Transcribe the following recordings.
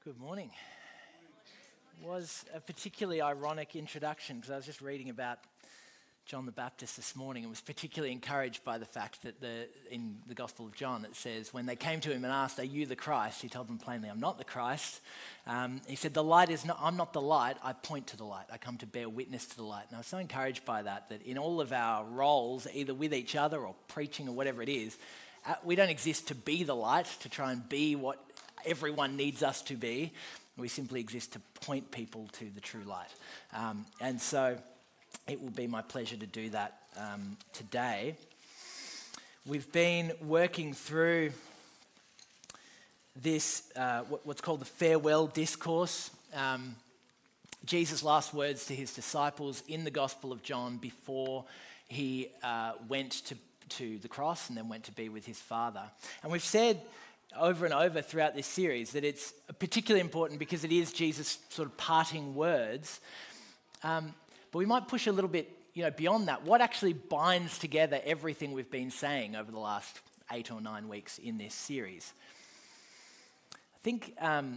Good morning. Was a particularly ironic introduction because I was just reading about John the Baptist this morning and was particularly encouraged by the fact that in the Gospel of John it says, when they came to him and asked, "Are you the Christ?" He told them plainly, "I'm not the Christ." He said, I'm not the light, I point to the light. I come to bear witness to the light. And I was so encouraged by that in all of our roles, either with each other or preaching or whatever it is, we don't exist to be the light, to try and be what everyone needs us to be. We simply exist to point people to the true light. And so it will be my pleasure to do that today. We've been working through this, what's called the farewell discourse. Jesus' last words to his disciples in the Gospel of John before he went to the cross and then went to be with his Father. And we've said over and over throughout this series that it's particularly important because it is Jesus' sort of parting words. But we might push a little bit, beyond that. What actually binds together everything we've been saying over the last 8 or 9 weeks in this series? I think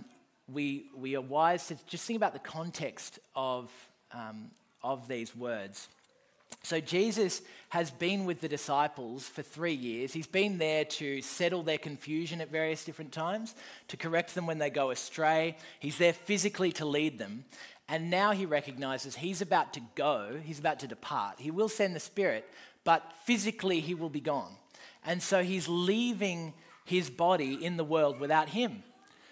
we are wise to just think about the context of these words. So Jesus has been with the disciples for 3 years. He's been there to settle their confusion at various different times, to correct them when they go astray. He's there physically to lead them. And now he recognizes he's about to go, he's about to depart. He will send the Spirit, but physically he will be gone. And so he's leaving his body in the world without him.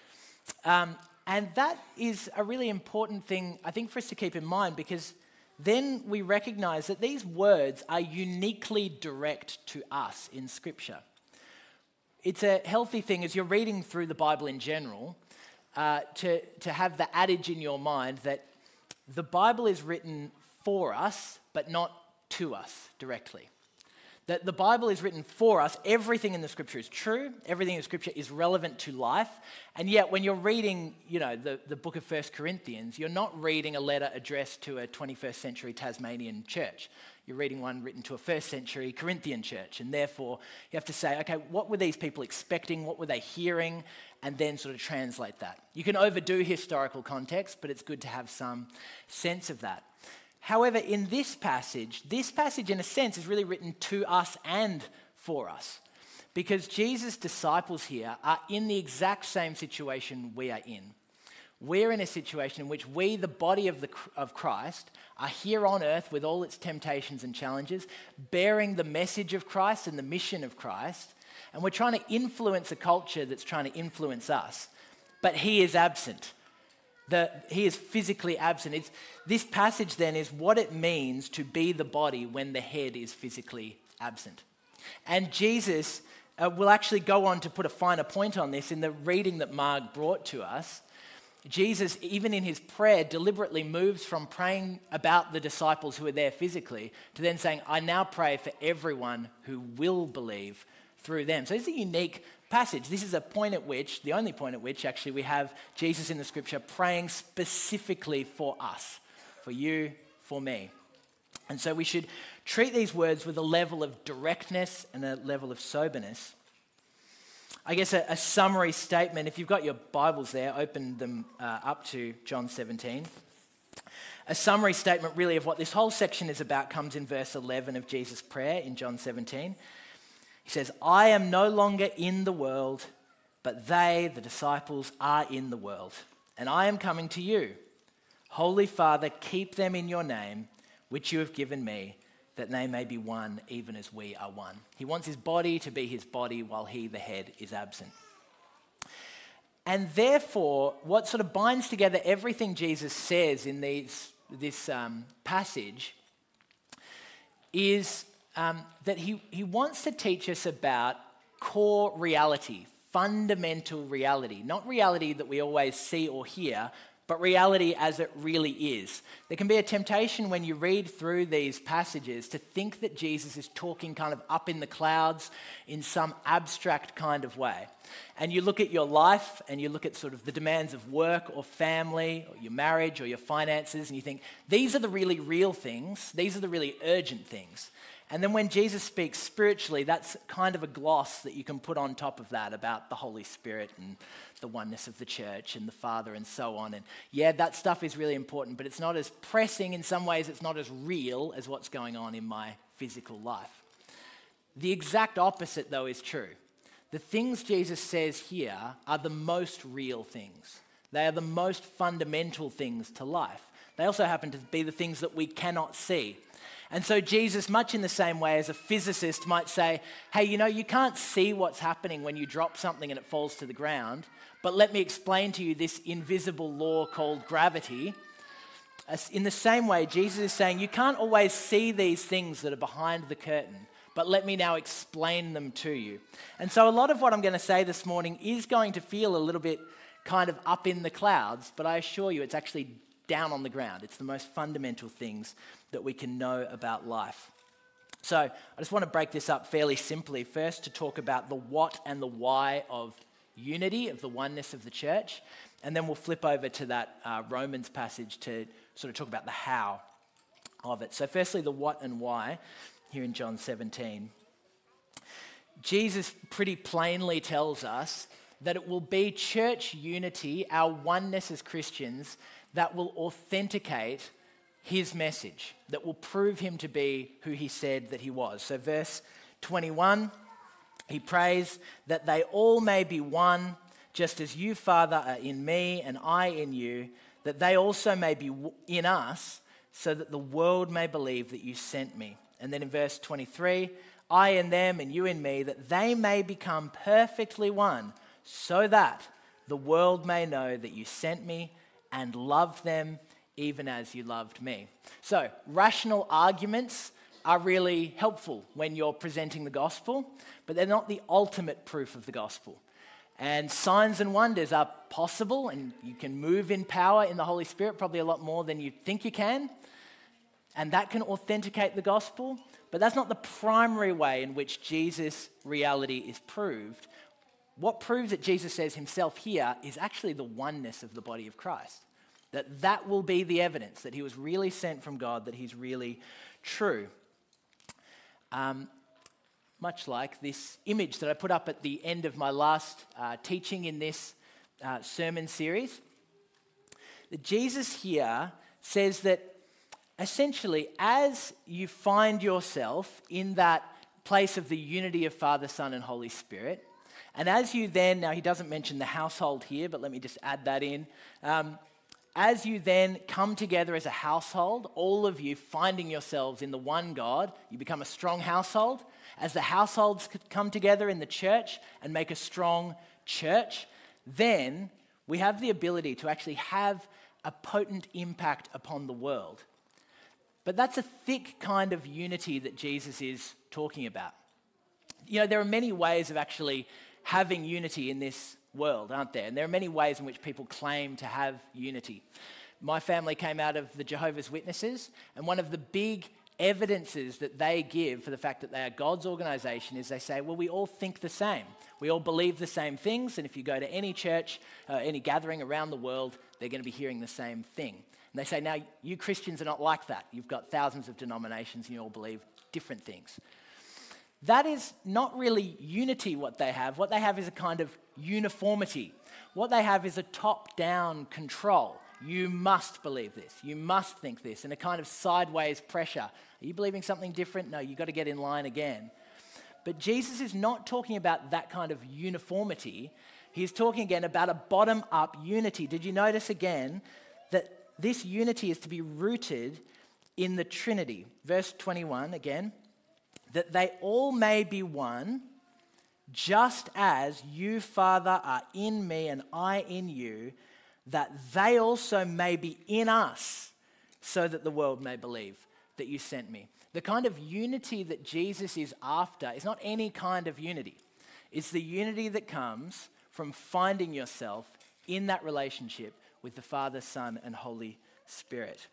And that is a really important thing, I think, for us to keep in mind, because then we recognize that these words are uniquely direct to us in Scripture. It's a healthy thing as you're reading through the Bible in general to have the adage in your mind that the Bible is written for us, but not to us directly. That the Bible is written for us. Everything in the Scripture is true. Everything in the Scripture is relevant to life. And yet when you're reading, the book of 1 Corinthians, you're not reading a letter addressed to a 21st century Tasmanian church. You're reading one written to a 1st century Corinthian church. And therefore, you have to say, okay, what were these people expecting? What were they hearing? And then sort of translate that. You can overdo historical context, but it's good to have some sense of that. However, in this passage in a sense is really written to us and for us, because Jesus' disciples here are in the exact same situation we are in. We're in a situation in which we, the body of Christ, are here on earth with all its temptations and challenges, bearing the message of Christ and the mission of Christ, and we're trying to influence a culture that's trying to influence us, but he is absent. He is physically absent. This passage then is what it means to be the body when the head is physically absent. And Jesus will actually go on to put a finer point on this in the reading that Mark brought to us. Jesus, even in his prayer, deliberately moves from praying about the disciples who are there physically to then saying, "I now pray for everyone who will believe through them." So it's a unique passage. This is the only point at which actually we have Jesus in the Scripture praying specifically for us, for you, for me. And so we should treat these words with a level of directness and a level of soberness. I guess a summary statement, if you've got your Bibles there, open them up to John 17. A summary statement really of what this whole section is about comes in verse 11 of Jesus' prayer in John 17. He says, "I am no longer in the world, but they, the disciples, are in the world. And I am coming to you. Holy Father, keep them in your name, which you have given me, that they may be one, even as we are one." He wants his body to be his body while he, the head, is absent. And therefore, what sort of binds together everything Jesus says in this passage is that he wants to teach us about core reality, fundamental reality, not reality that we always see or hear, but reality as it really is. There can be a temptation when you read through these passages to think that Jesus is talking kind of up in the clouds in some abstract kind of way. And you look at your life and you look at sort of the demands of work or family or your marriage or your finances and you think, these are the really real things, these are the really urgent things. And then when Jesus speaks spiritually, that's kind of a gloss that you can put on top of that about the Holy Spirit and the oneness of the church and the Father and so on. And yeah, that stuff is really important, but it's not as pressing. In some ways, it's not as real as what's going on in my physical life. The exact opposite, though, is true. The things Jesus says here are the most real things. They are the most fundamental things to life. They also happen to be the things that we cannot see. And so Jesus, much in the same way as a physicist might say, hey, you can't see what's happening when you drop something and it falls to the ground, but let me explain to you this invisible law called gravity. In the same way, Jesus is saying, you can't always see these things that are behind the curtain, but let me now explain them to you. And so a lot of what I'm going to say this morning is going to feel a little bit kind of up in the clouds, but I assure you it's actually down on the ground. It's the most fundamental things that we can know about life. So I just want to break this up fairly simply. First, to talk about the what and the why of unity, of the oneness of the church. And then we'll flip over to that Romans passage to sort of talk about the how of it. So firstly, the what and why here in John 17. Jesus pretty plainly tells us that it will be church unity, our oneness as Christians, that will authenticate his message, that will prove him to be who he said that he was. So verse 21, he prays that they all may be one, just as you, Father, are in me and I in you, that they also may be in us, so that the world may believe that you sent me. And then in verse 23, I in them and you in me, that they may become perfectly one, so that the world may know that you sent me and loved them even as you loved me. So, rational arguments are really helpful when you're presenting the gospel, but they're not the ultimate proof of the gospel. And signs and wonders are possible, and you can move in power in the Holy Spirit, probably a lot more than you think you can. And that can authenticate the gospel, but that's not the primary way in which Jesus' reality is proved. What proves that Jesus says himself here is actually the oneness of the body of Christ. That will be the evidence that he was really sent from God, that he's really true. Much like this image that I put up at the end of my last teaching in this sermon series. That Jesus here says that essentially as you find yourself in that place of the unity of Father, Son, and Holy Spirit, and as you then, now he doesn't mention the household here, but let me just add that in. As you then come together as a household, all of you finding yourselves in the one God, you become a strong household. As the households come together in the church and make a strong church, then we have the ability to actually have a potent impact upon the world. But that's a thick kind of unity that Jesus is talking about. There are many ways of actually having unity in this world, aren't there? And there are many ways in which people claim to have unity. My family came out of the Jehovah's Witnesses, and one of the big evidences that they give for the fact that they are God's organization is they say, well, we all think the same. We all believe the same things, and if you go to any church, any gathering around the world, they're going to be hearing the same thing. And they say, now, you Christians are not like that. You've got thousands of denominations, and you all believe different things. That is not really unity what they have. What they have is a kind of uniformity. What they have is a top-down control. You must believe this. You must think this, and a kind of sideways pressure. Are you believing something different? No, you've got to get in line again. But Jesus is not talking about that kind of uniformity. He's talking again about a bottom-up unity. Did you notice again that this unity is to be rooted in the Trinity? Verse 21 again. That they all may be one, just as you, Father, are in me and I in you, that they also may be in us, so that the world may believe that you sent me. The kind of unity that Jesus is after is not any kind of unity. It's the unity that comes from finding yourself in that relationship with the Father, Son, and Holy Spirit.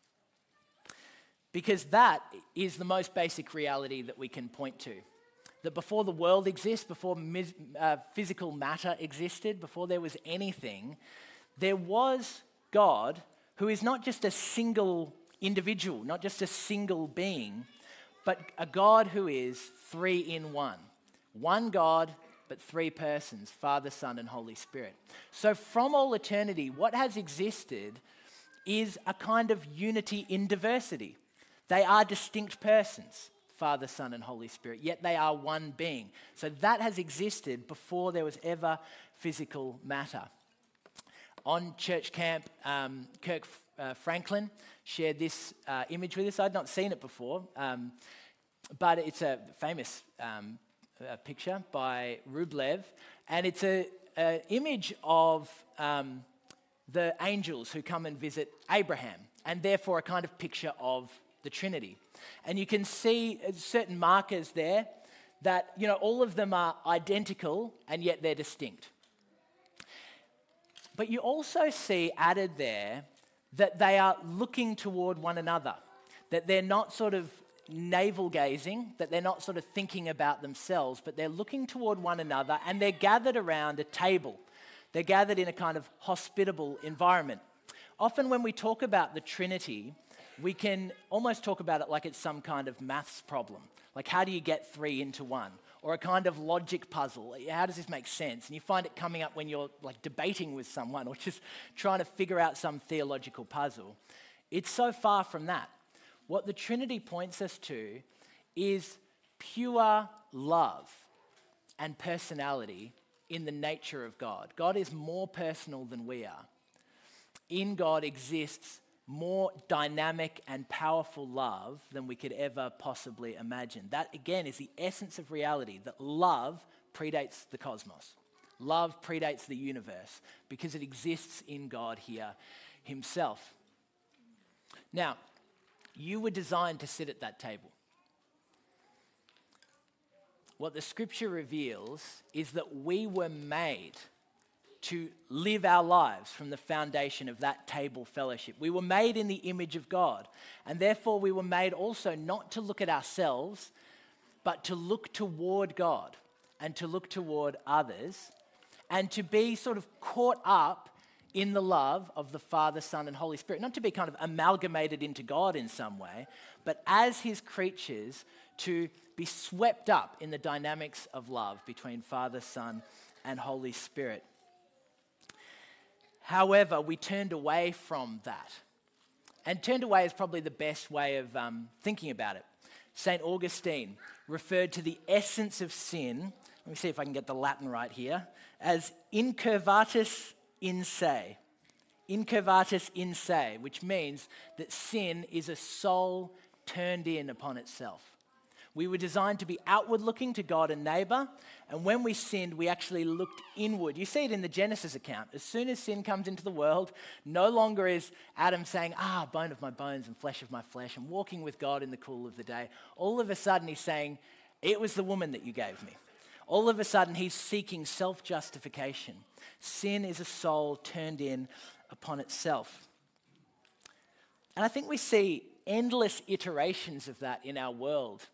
Because that is the most basic reality that we can point to. That before the world exists, before physical matter existed, before there was anything, there was God who is not just a single individual, not just a single being, but a God who is three in one. One God, but three persons, Father, Son, and Holy Spirit. So from all eternity, what has existed is a kind of unity in diversity. They are distinct persons, Father, Son, and Holy Spirit, yet they are one being. So that has existed before there was ever physical matter. On church camp, Kirk Franklin shared this image with us. I'd not seen it before, but it's a famous picture by Rublev, and it's an image of the angels who come and visit Abraham, and therefore a kind of picture of the Trinity. And you can see certain markers there that, all of them are identical and yet they're distinct. But you also see added there that they are looking toward one another, that they're not sort of navel gazing, that they're not sort of thinking about themselves, but they're looking toward one another, and they're gathered around a table. They're gathered in a kind of hospitable environment. Often when we talk about the Trinity, we can almost talk about it like it's some kind of maths problem. Like, how do you get three into one? Or a kind of logic puzzle. How does this make sense? And you find it coming up when you're like debating with someone or just trying to figure out some theological puzzle. It's so far from that. What the Trinity points us to is pure love and personality in the nature of God. God is more personal than we are. In God exists more dynamic and powerful love than we could ever possibly imagine. That, again, is the essence of reality, that love predates the cosmos. Love predates the universe because it exists in God here himself. Now, you were designed to sit at that table. What the scripture reveals is that we were made to live our lives from the foundation of that table fellowship. We were made in the image of God, and therefore we were made also not to look at ourselves, but to look toward God and to look toward others, and to be sort of caught up in the love of the Father, Son, and Holy Spirit. Not to be kind of amalgamated into God in some way, but as his creatures to be swept up in the dynamics of love between Father, Son, and Holy Spirit. However, we turned away from that. And turned away is probably the best way of thinking about it. St. Augustine referred to the essence of sin, let me see if I can get the Latin right here, as incurvatus in se. Incurvatus in se, which means that sin is a soul turned in upon itself. We were designed to be outward looking to God and neighbor, and when we sinned, we actually looked inward. You see it in the Genesis account. As soon as sin comes into the world, no longer is Adam saying, bone of my bones and flesh of my flesh, and walking with God in the cool of the day. All of a sudden, he's saying, it was the woman that you gave me. All of a sudden, he's seeking self-justification. Sin is a soul turned in upon itself. And I think we see endless iterations of that in our world.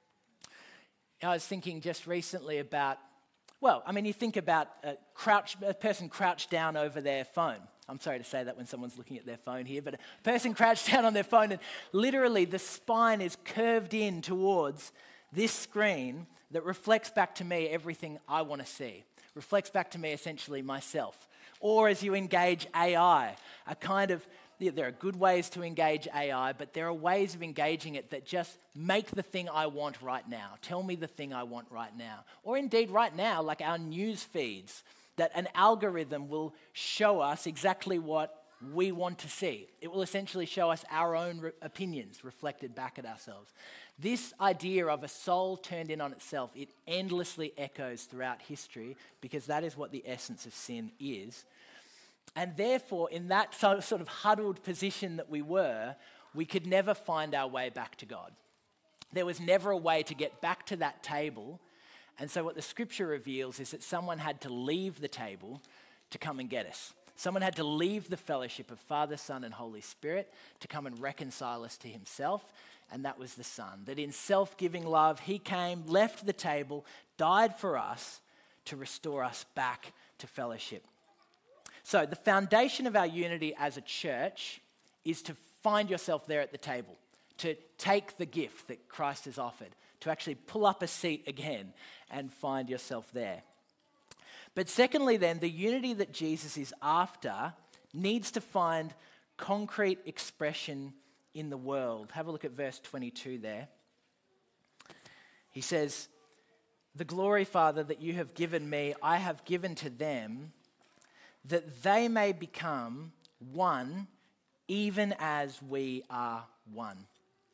I was thinking just recently about, you think about a person crouched down over their phone. I'm sorry to say that when someone's looking at their phone here, but a person crouched down on their phone and literally the spine is curved in towards this screen that reflects back to me everything I want to see, reflects back to me essentially myself. Or as you engage AI, there are good ways to engage AI, but there are ways of engaging it that just make the thing I want right now. Tell me the thing I want right now. Or indeed right now, like our news feeds, that an algorithm will show us exactly what we want to see. It will essentially show us our own opinions reflected back at ourselves. This idea of a soul turned in on itself, it endlessly echoes throughout history because that is what the essence of sin is. And therefore, in that sort of huddled position that we were, we could never find our way back to God. There was never a way to get back to that table. And so what the scripture reveals is that someone had to leave the table to come and get us. Someone had to leave the fellowship of Father, Son, and Holy Spirit to come and reconcile us to himself, and that was the Son. That in self-giving love, he came, left the table, died for us to restore us back to fellowship. So the foundation of our unity as a church is to find yourself there at the table, to take the gift that Christ has offered, to actually pull up a seat again and find yourself there. But secondly then, the unity that Jesus is after needs to find concrete expression in the world. Have a look at verse 22 there. He says, "The glory, Father, that you have given me, I have given to them, that they may become one, even as we are one."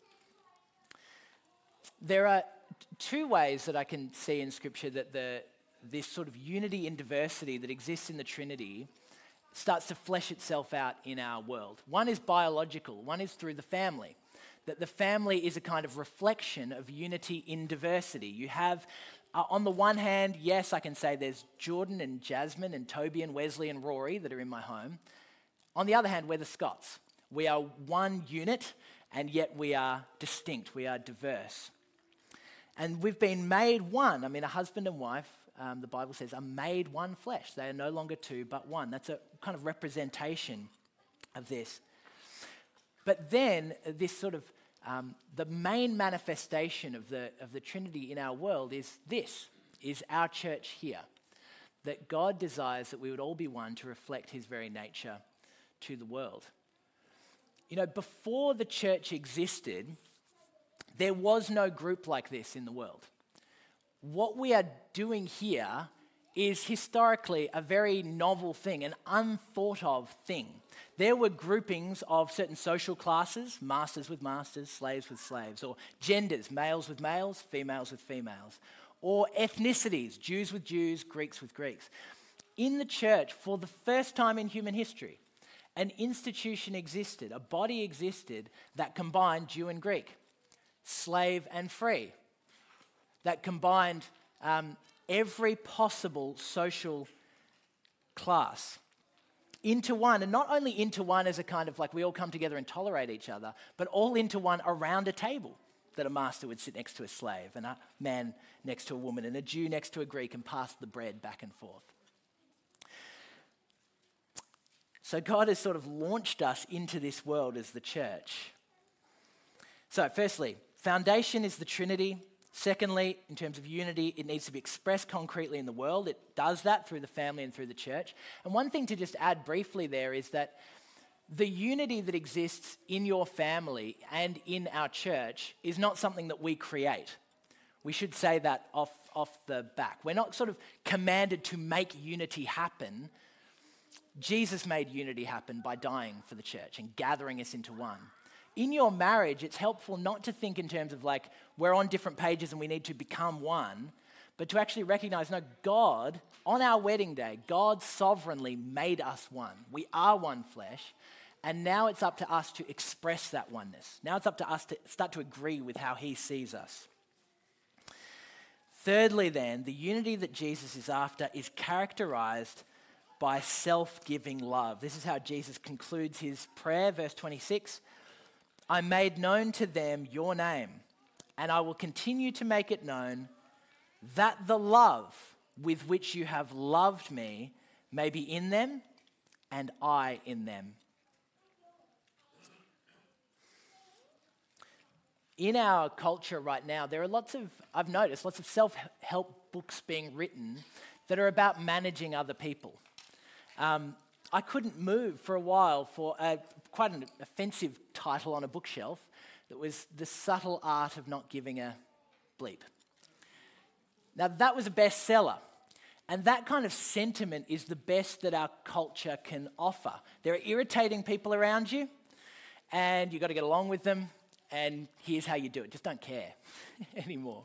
There are two ways that I can see in Scripture that this sort of unity in diversity that exists in the Trinity starts to flesh itself out in our world. One is biological, one is through the family. That the family is a kind of reflection of unity in diversity. You have, on the one hand, yes, I can say there's Jordan and Jasmine and Toby and Wesley and Rory that are in my home. On the other hand, we're the Scots. We are one unit, and yet we are distinct, we are diverse. And we've been made one. I mean, a husband and wife, the Bible says, are made one flesh. They are no longer two, but one. That's a kind of representation of this. But then this sort of, the main manifestation of the Trinity in our world is our church here. That God desires that we would all be one to reflect his very nature to the world. You know, before the church existed, there was no group like this in the world. What we are doing here is historically a very novel thing, an unthought of thing. There were groupings of certain social classes, masters with masters, slaves with slaves, or genders, males with males, females with females, or ethnicities, Jews with Jews, Greeks with Greeks. In the church, for the first time in human history, an institution existed, a body existed that combined Jew and Greek, slave and free, that combined every possible social class into one, and not only into one as a kind of like we all come together and tolerate each other, but all into one around a table that a master would sit next to a slave and a man next to a woman and a Jew next to a Greek and pass the bread back and forth. So God has sort of launched us into this world as the church. So firstly, foundation is the Trinity. Secondly, in terms of unity, it needs to be expressed concretely in the world. It does that through the family and through the church. And one thing to just add briefly there is that the unity that exists in your family and in our church is not something that we create. We should say that off the back. We're not sort of commanded to make unity happen. Jesus made unity happen by dying for the church and gathering us into one. In your marriage, it's helpful not to think in terms of like, we're on different pages and we need to become one, but to actually recognize, no, God, on our wedding day, God sovereignly made us one. We are one flesh, and now it's up to us to express that oneness. Now it's up to us to start to agree with how he sees us. Thirdly then, the unity that Jesus is after is characterized by self-giving love. This is how Jesus concludes his prayer, verse 26. I made known to them your name, and I will continue to make it known, that the love with which you have loved me may be in them and I in them. In our culture right now, there are I've noticed lots of self-help books being written that are about managing other people. I couldn't move for a while for quite an offensive title on a bookshelf that was The Subtle Art of Not Giving a Bleep. Now that was a bestseller, and that kind of sentiment is the best that our culture can offer. There are irritating people around you, and you've got to get along with them, and here's how you do it. Just don't care anymore.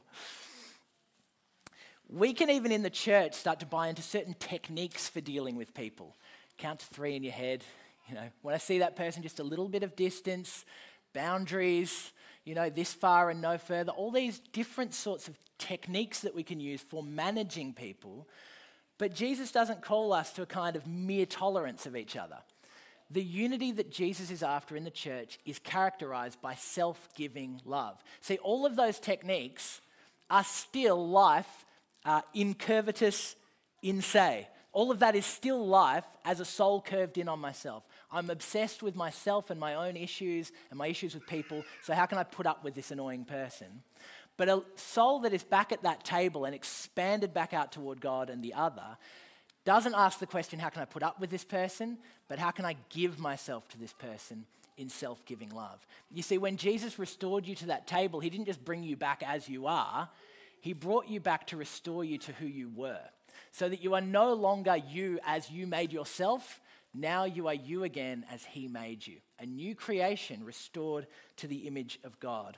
We can even in the church start to buy into certain techniques for dealing with people. Count to 3 in your head. You know, when I see that person, just a little bit of distance, boundaries, you know, this far and no further. All these different sorts of techniques that we can use for managing people. But Jesus doesn't call us to a kind of mere tolerance of each other. The unity that Jesus is after in the church is characterized by self-giving love. See, all of those techniques are still life incurvatus in se. all of that is still life as a soul curved in on myself. I'm obsessed with myself and my own issues and my issues with people, so how can I put up with this annoying person? But a soul that is back at that table and expanded back out toward God and the other doesn't ask the question, how can I put up with this person? But how can I give myself to this person in self-giving love? You see, when Jesus restored you to that table, he didn't just bring you back as you are, he brought you back to restore you to who you were, so that you are no longer you as you made yourself. Now you are you again as he made you. A new creation restored to the image of God.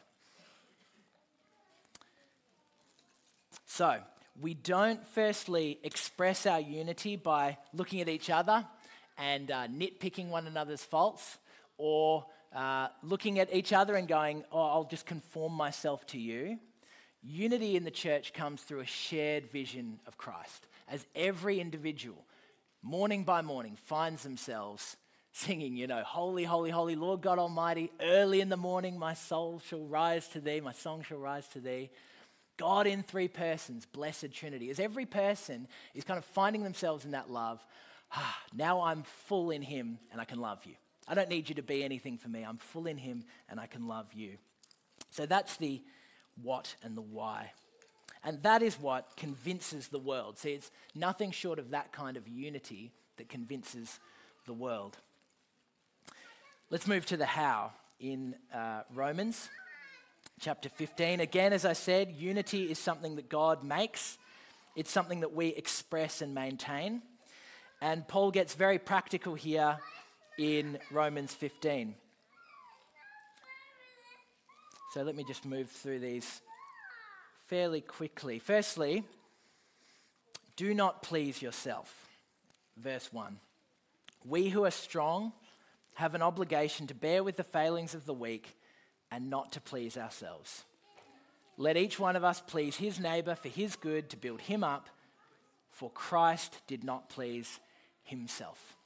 So, we don't firstly express our unity by looking at each other and nitpicking one another's faults, or looking at each other and going, oh, I'll just conform myself to you. Unity in the church comes through a shared vision of Christ, as every individual, morning by morning, finds themselves singing, holy, holy, holy, Lord God Almighty, early in the morning my soul shall rise to thee, my song shall rise to thee. God in three persons, blessed Trinity. As every person is kind of finding themselves in that love, now I'm full in him and I can love you. I don't need you to be anything for me. I'm full in him and I can love you. So that's the what and the why. And that is what convinces the world. See, it's nothing short of that kind of unity that convinces the world. Let's move to the how in Romans chapter 15. Again, as I said, unity is something that God makes. It's something that we express and maintain. And Paul gets very practical here in Romans 15. So let me just move through these fairly quickly. Firstly, do not please yourself. Verse 1. We who are strong have an obligation to bear with the failings of the weak and not to please ourselves. Let each one of us please his neighbor for his good, to build him up, for Christ did not please himself.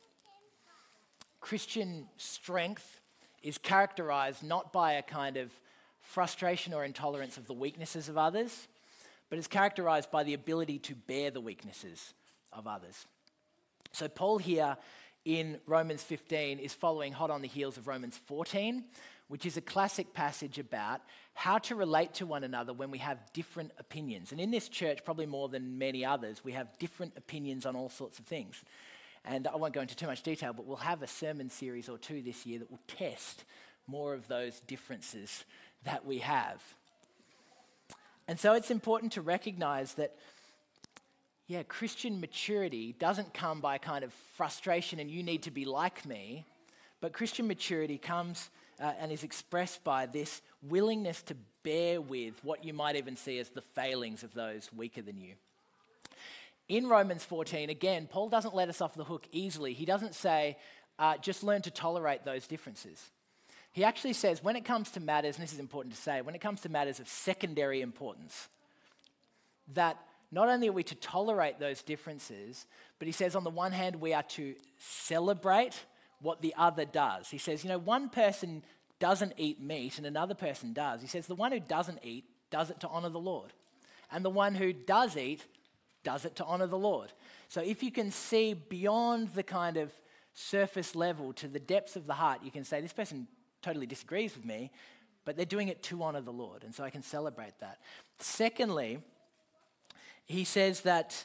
Christian strength is characterized not by a kind of frustration or intolerance of the weaknesses of others, but is characterized by the ability to bear the weaknesses of others. So Paul here in Romans 15 is following hot on the heels of Romans 14, which is a classic passage about how to relate to one another when we have different opinions. And in this church, probably more than many others, we have different opinions on all sorts of things. And I won't go into too much detail, but we'll have a sermon series or two this year that will test more of those differences that we have. And so it's important to recognize that, Christian maturity doesn't come by kind of frustration and you need to be like me, but Christian maturity comes and is expressed by this willingness to bear with what you might even see as the failings of those weaker than you. In Romans 14, again, Paul doesn't let us off the hook easily. He doesn't say, just learn to tolerate those differences. He actually says, when it comes to matters, and this is important to say, when it comes to matters of secondary importance, that not only are we to tolerate those differences, but he says on the one hand, we are to celebrate what the other does. He says, one person doesn't eat meat and another person does. He says the one who doesn't eat does it to honor the Lord. And the one who does eat does it to honor the Lord. So if you can see beyond the kind of surface level to the depths of the heart, you can say, this person totally disagrees with me, but they're doing it to honor the Lord. And so I can celebrate that. Secondly, he says that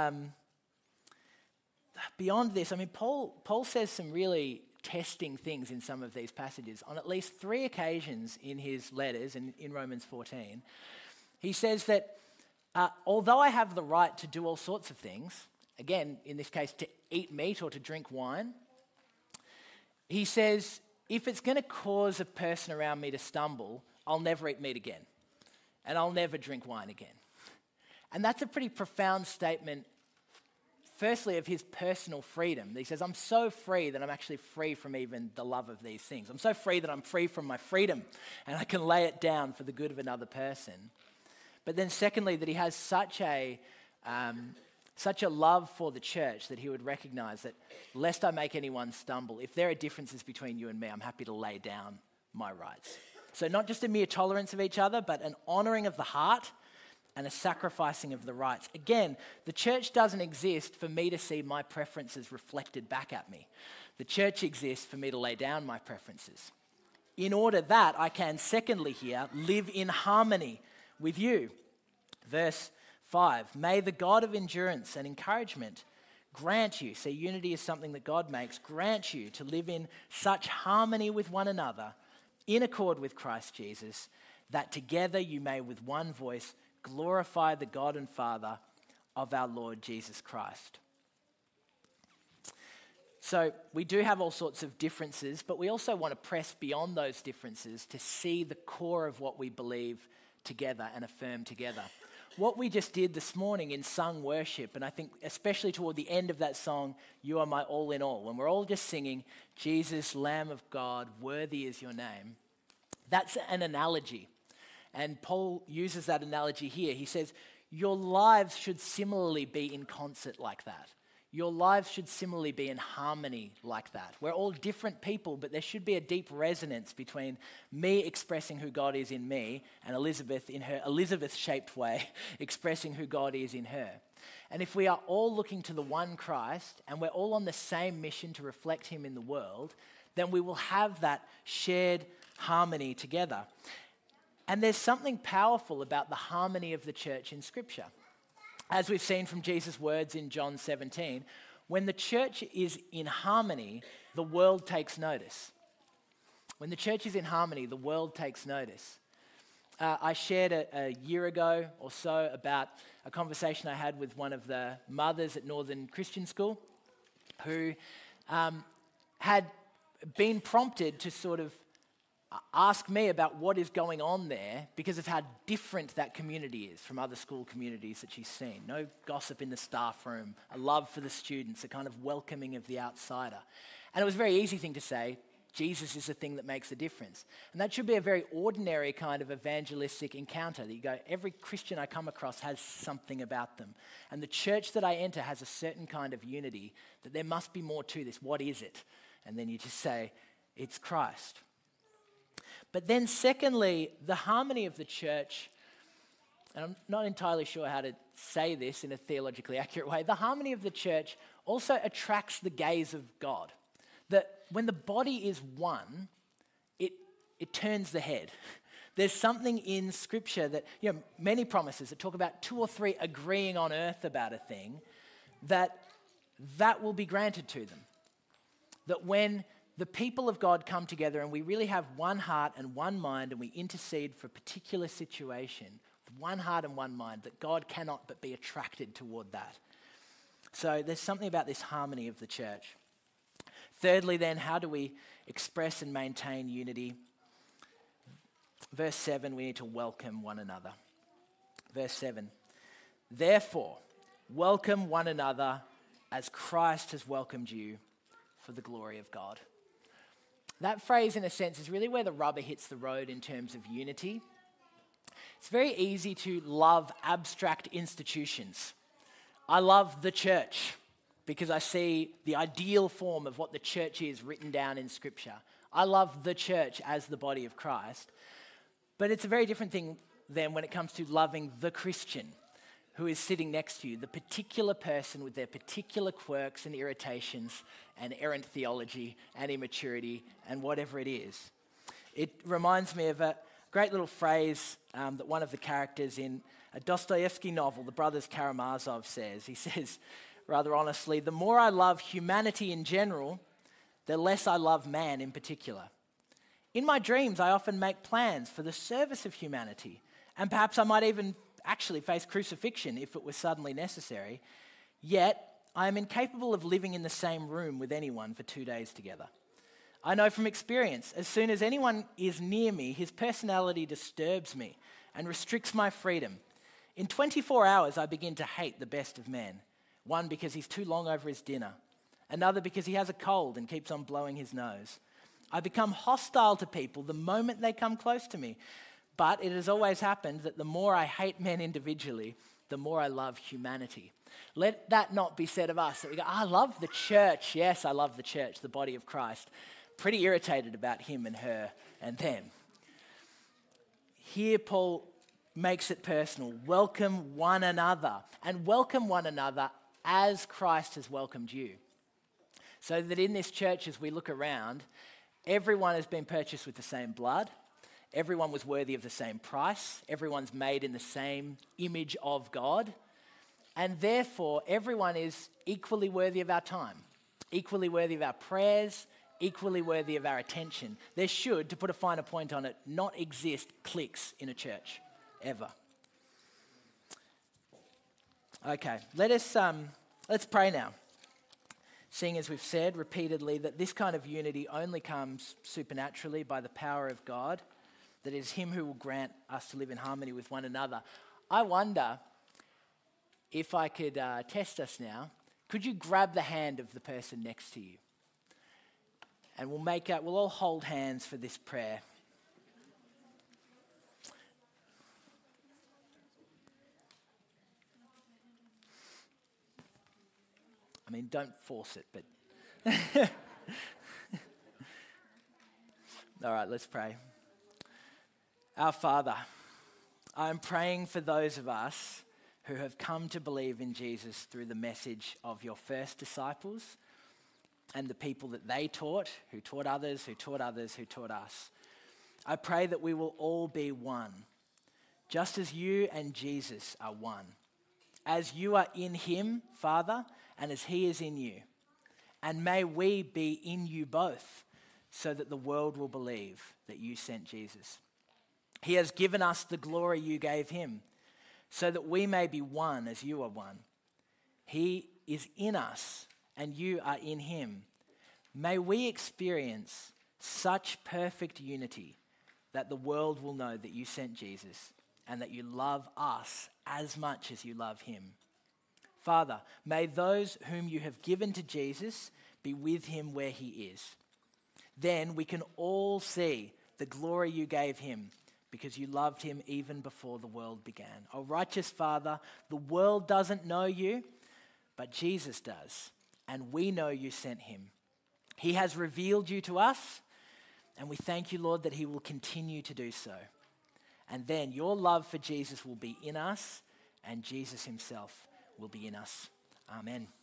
beyond this, Paul says some really testing things in some of these passages. On at least 3 occasions in his letters, in Romans 14, he says that although I have the right to do all sorts of things, again, in this case, to eat meat or to drink wine, he says, if it's going to cause a person around me to stumble, I'll never eat meat again, and I'll never drink wine again. And that's a pretty profound statement, firstly, of his personal freedom. He says, I'm so free that I'm actually free from even the love of these things. I'm so free that I'm free from my freedom, and I can lay it down for the good of another person. But then secondly, that he has such a love for the church that he would recognize that lest I make anyone stumble, if there are differences between you and me, I'm happy to lay down my rights. So not just a mere tolerance of each other, but an honoring of the heart and a sacrificing of the rights. Again, the church doesn't exist for me to see my preferences reflected back at me. The church exists for me to lay down my preferences, in order that I can, secondly here, live in harmony with you. Verse 5, may the God of endurance and encouragement grant you, see, unity is something that God makes, grant you to live in such harmony with one another, in accord with Christ Jesus, that together you may with one voice glorify the God and Father of our Lord Jesus Christ. So we do have all sorts of differences, but we also want to press beyond those differences to see the core of what we believe together and affirm together. What we just did this morning in sung worship, and I think especially toward the end of that song, You Are My All in All, when we're all just singing, Jesus, Lamb of God, worthy is your name, that's an analogy. And Paul uses that analogy here. He says, your lives should similarly be in concert like that. Your lives should similarly be in harmony like that. We're all different people, but there should be a deep resonance between me expressing who God is in me and Elizabeth in her Elizabeth-shaped way expressing who God is in her. And if we are all looking to the one Christ and we're all on the same mission to reflect him in the world, then we will have that shared harmony together. And there's something powerful about the harmony of the church in Scripture. As we've seen from Jesus' words in John 17, when the church is in harmony, the world takes notice. When the church is in harmony, the world takes notice. I shared a year ago or so about a conversation I had with one of the mothers at Northern Christian School who had been prompted to sort of ask me about what is going on there because of how different that community is from other school communities that she's seen. No gossip in the staff room, a love for the students, a kind of welcoming of the outsider. And it was a very easy thing to say, Jesus is the thing that makes a difference. And that should be a very ordinary kind of evangelistic encounter that you go, every Christian I come across has something about them. And the church that I enter has a certain kind of unity, that there must be more to this. What is it? And then you just say, it's Christ. But then secondly, the harmony of the church, and I'm not entirely sure how to say this in a theologically accurate way, the harmony of the church also attracts the gaze of God. That when the body is one, it turns the head. There's something in Scripture that, many promises that talk about 2 or 3 agreeing on earth about a thing, that will be granted to them. That when the people of God come together and we really have one heart and one mind and we intercede for a particular situation with one heart and one mind, that God cannot but be attracted toward that. So there's something about this harmony of the church. Thirdly then, how do we express and maintain unity? Verse 7, we need to welcome one another. Verse 7, therefore, welcome one another as Christ has welcomed you for the glory of God. That phrase, in a sense, is really where the rubber hits the road in terms of unity. It's very easy to love abstract institutions. I love the church because I see the ideal form of what the church is written down in Scripture. I love the church as the body of Christ. But it's a very different thing than when it comes to loving the Christian who is sitting next to you, the particular person with their particular quirks and irritations and errant theology and immaturity and whatever it is. It reminds me of a great little phrase that one of the characters in a Dostoevsky novel, The Brothers Karamazov, says. He says, rather honestly, the more I love humanity in general, the less I love man in particular. In my dreams, I often make plans for the service of humanity, and perhaps I might even actually face crucifixion if it was suddenly necessary. Yet, I am incapable of living in the same room with anyone for 2 days together. I know from experience, as soon as anyone is near me, his personality disturbs me and restricts my freedom. In 24 hours, I begin to hate the best of men. One because he's too long over his dinner. Another because he has a cold and keeps on blowing his nose. I become hostile to people the moment they come close to me. But it has always happened that the more I hate men individually, the more I love humanity. Let that not be said of us, that we go, I love the church. Yes, I love the church, the body of Christ. Pretty irritated about him and her and them. Here Paul makes it personal. Welcome one another, and welcome one another as Christ has welcomed you. So that in this church, as we look around, everyone has been purchased with the same blood. Everyone was worthy of the same price. Everyone's made in the same image of God. And therefore, everyone is equally worthy of our time, equally worthy of our prayers, equally worthy of our attention. There should, to put a finer point on it, not exist cliques in a church, ever. Okay, let's pray now. Seeing, as we've said repeatedly, that this kind of unity only comes supernaturally by the power of God, that it is Him who will grant us to live in harmony with one another. I wonder if I could test us now. Could you grab the hand of the person next to you? And we'll all hold hands for this prayer. I mean, don't force it, but... All right, let's pray. Our Father, I'm praying for those of us who have come to believe in Jesus through the message of your first disciples and the people that they taught, who taught others, who taught others, who taught us. I pray that we will all be one, just as you and Jesus are one. As you are in Him, Father, and as He is in you. And may we be in you both, so that the world will believe that you sent Jesus. He has given us the glory you gave Him, so that we may be one as you are one. He is in us, and you are in Him. May we experience such perfect unity that the world will know that you sent Jesus and that you love us as much as you love Him. Father, may those whom you have given to Jesus be with Him where He is. Then we can all see the glory you gave Him, because you loved Him even before the world began. O righteous Father, the world doesn't know you, but Jesus does, and we know you sent Him. He has revealed you to us, and we thank you, Lord, that He will continue to do so. And then your love for Jesus will be in us, and Jesus Himself will be in us. Amen.